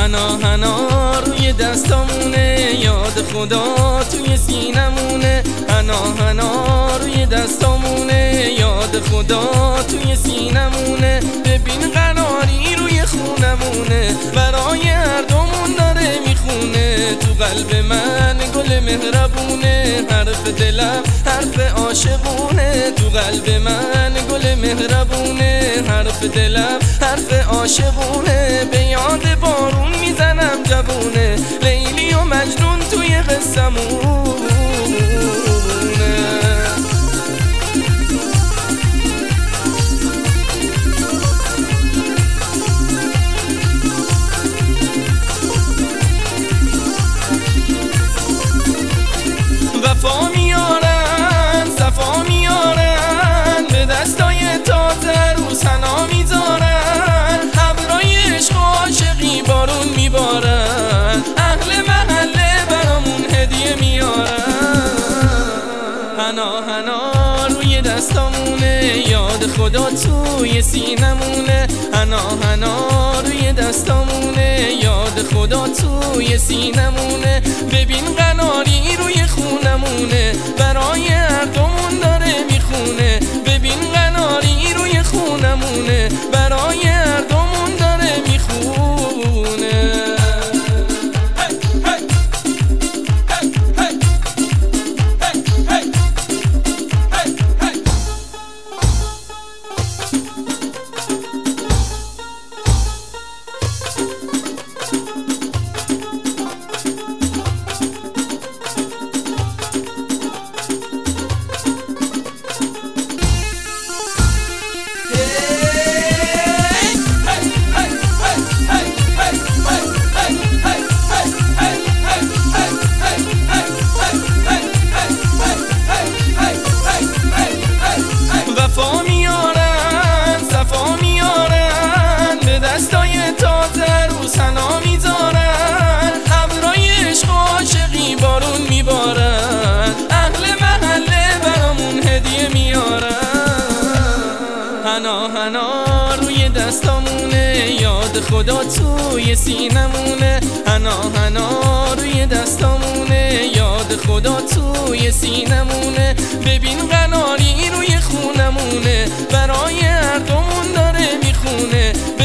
حنا حنا روی دستامونه، یاد خدا توی سینمونه. حنا حنا روی دستامونه، یاد خدا توی سینمونه. ببین قناری روی خونمونه، برای هر دومون داره میخونه. تو قلب من گل مهربونه، حرف دلم حرف عاشقونه. تو قلب من گل مهربونه، حرف دلم حرف عاشقونه. به یاد بارون میزنم جوونه، لیلی و مجنون توی قصمونه. وفا میارن صفا میارن، به دستای تازه رو سنا میذارن. ابرای عشق و عاشقی بارون میبارن، اهل محله برامون هدیه میارن. حنا حنا روی دستامونه، یاد خدا توی سینمونه. حنا حنا روی دستامونه، یاد خدا توی سینمونه. ببین قناری روی خونمونه، برای هر دومون داره میخونه. ببین قناری روی خونمونه، برای هر دومون داره میخونه. وفا میارن صفا میارن، به دستای تازه رو سنا میذارن. ابرای عشق و عاشقی بارون میبارن، اهل محله برامون هدیه میارن. حنا حنا روی دستامونه، یاد خدا توی سینمونه. حنا حنا روی دستامونه، یاد خدا توی سینمونه. ببین قناری روی خونمونه، برای هر دومون داره میخونه.